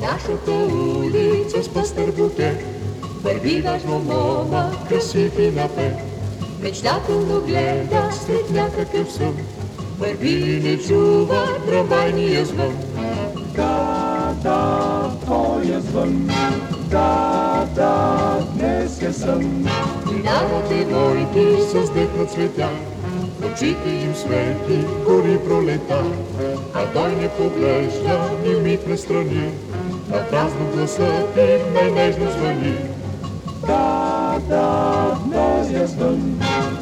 нашата улица с пъстър букет върви важно мома, красив и напред. Мечтателно гледа след някакъв сън, върви и не чува трамвайния звън. Да, той е звън. Да, днес е сън. Минават девойки с дъх на цветя, очите им светли, гори пролета, а той не поглежда ни миг настрани, на празно гласът им най-нежно звъни. Да, днес е звън.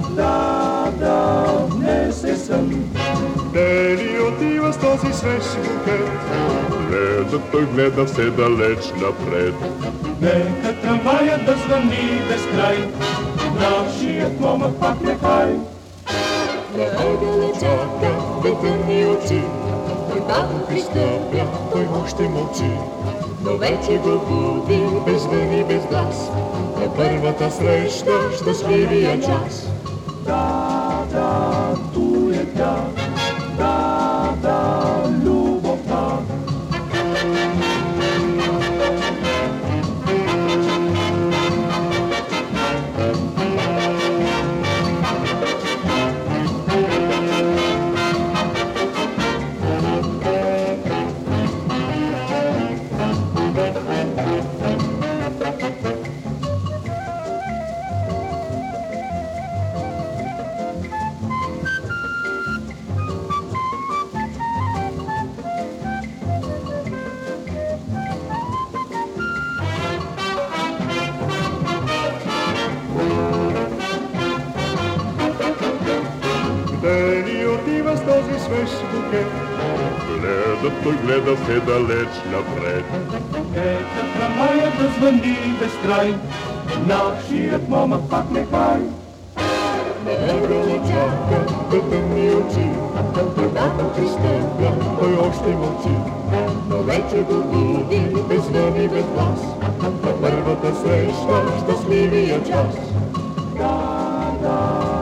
Да, днес е сън. Дели отива с този свеж букет, гледа, той гледа все далеч напред. Нека трамваят да звъни без край, нашият момък пак нехай. Наъгъла чака бетънни очи, той бавно пристъпя, той още мълчи, но вече го буди без звън и без глас, на първата среща щастливия час. Да, ту е тя. Да, любовта. Дели отива с този свеж букет, гледа, той гледа все далеч напред. Нека трамваят да звъни без край, нашият момък пак нехай. Наъгъла чака бетънни очи, той бавно пристъпя, той още мълчи, но вече го буди без звън и без глас, на първата среща щастливия час. Да,